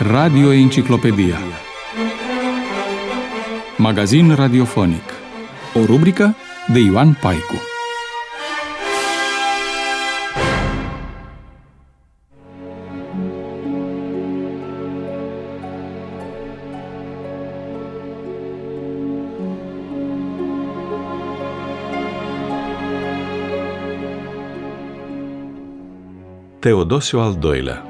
Radio Enciclopedia. Magazin radiofonic. O rubrică de Ioan Paicu. Teodosiu al II-lea.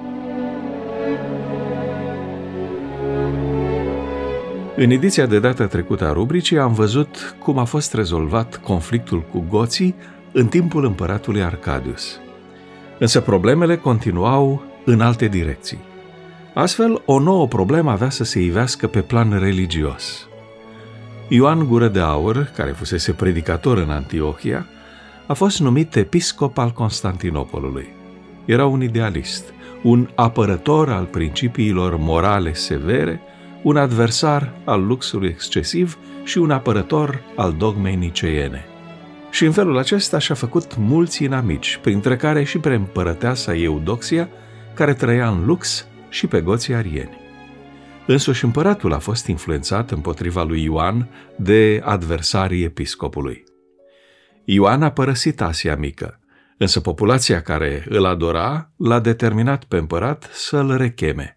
În ediția de data trecută a rubricii am văzut cum a fost rezolvat conflictul cu goții în timpul împăratului Arcadius. Însă problemele continuau în alte direcții. Astfel, o nouă problemă avea să se ivească pe plan religios. Ioan Gură de Aur, care fusese predicator în Antiohia, a fost numit episcop al Constantinopolului. Era un idealist, un apărător al principiilor morale severe, un adversar al luxului excesiv și un apărător al dogmei niceiene. Și în felul acesta și-a făcut mulți inamici, printre care și pe împărăteasa Eudoxia, care trăia în lux, și pe goții arieni. Însuși împăratul a fost influențat împotriva lui Ioan de adversarii episcopului. Ioan a părăsit Asia Mică, însă populația care îl adora l-a determinat pe împărat să-l recheme.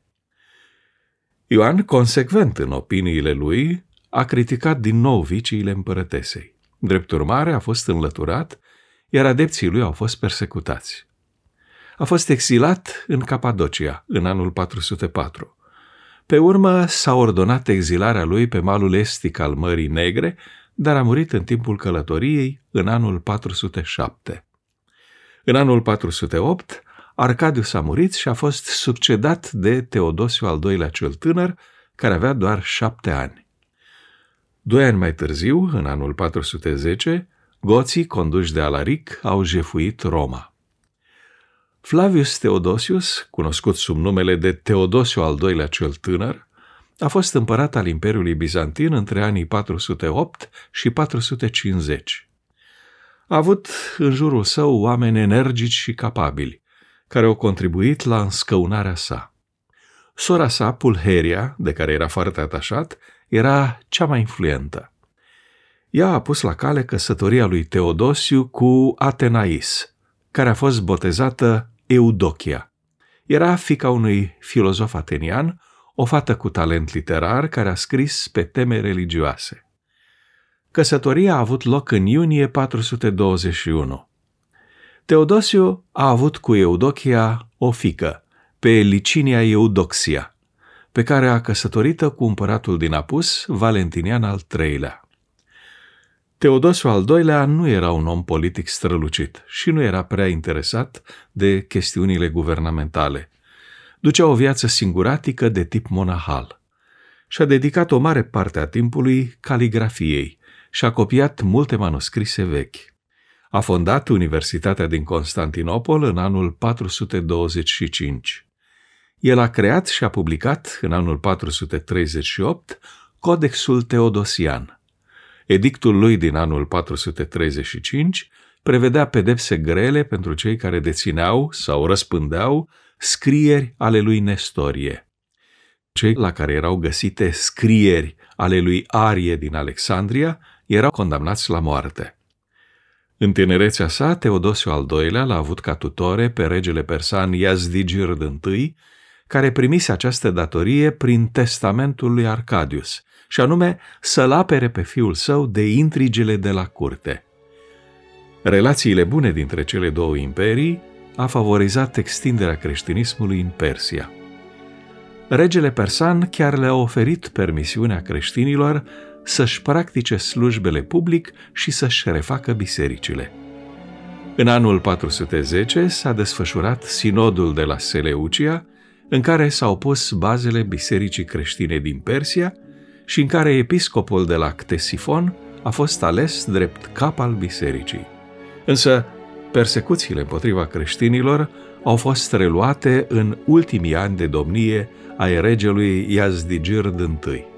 Ioan, consecvent în opiniile lui, a criticat din nou viciile împărătesei. Drept urmare, a fost înlăturat, iar adepții lui au fost persecutați. A fost exilat în Capadocia în anul 404. Pe urmă s-a ordonat exilarea lui pe malul estic al Mării Negre, dar a murit în timpul călătoriei în anul 407. În anul 408, Arcadius a murit și a fost succedat de Teodosiu al II-lea cel tânăr, care avea doar 7 ani. 2 ani mai târziu, în anul 410, goții, conduși de Alaric, au jefuit Roma. Flavius Theodosius, cunoscut sub numele de Teodosiu al II-lea cel tânăr, a fost împărat al Imperiului Bizantin între anii 408 și 450. A avut în jurul său oameni energici și capabili, care au contribuit la înscăunarea sa. Sora sa, Pulheria, de care era foarte atașat, era cea mai influentă. Ea a pus la cale căsătoria lui Teodosiu cu Atenais, care a fost botezată Eudochia. Era fiica unui filozof atenian, o fată cu talent literar care a scris pe teme religioase. Căsătoria a avut loc în iunie 421. Teodosiu a avut cu Eudochia o fiică, pe Licinia Eudoxia, pe care a căsătorită cu împăratul din Apus, Valentinian al III-lea. Teodosiu al II-lea nu era un om politic strălucit și nu era prea interesat de chestiunile guvernamentale. Ducea o viață singuratică de tip monahal. Și-a dedicat o mare parte a timpului caligrafiei și a copiat multe manuscrise vechi. A fondat Universitatea din Constantinopol în anul 425. El a creat și a publicat în anul 438 Codexul Teodosian. Edictul lui din anul 435 prevedea pedepse grele pentru cei care dețineau sau răspândeau scrieri ale lui Nestorie. Cei la care erau găsite scrieri ale lui Arie din Alexandria erau condamnați la moarte. În tinerețea sa, Teodosiu al II-lea l-a avut ca tutore pe regele persan Yazdigird I, care primise această datorie prin testamentul lui Arcadius, și anume să-l apere pe fiul său de intrigele de la curte. Relațiile bune dintre cele două imperii a favorizat extinderea creștinismului în Persia. Regele persan chiar le-a oferit permisiunea creștinilor să-și practice slujbele public și să-și refacă bisericile. În anul 410 s-a desfășurat sinodul de la Seleucia, în care s-au pus bazele bisericii creștine din Persia și în care episcopul de la Ctesifon a fost ales drept cap al bisericii. Însă, persecuțiile împotriva creștinilor au fost reluate în ultimii ani de domnie ai regelui Yazdigird I.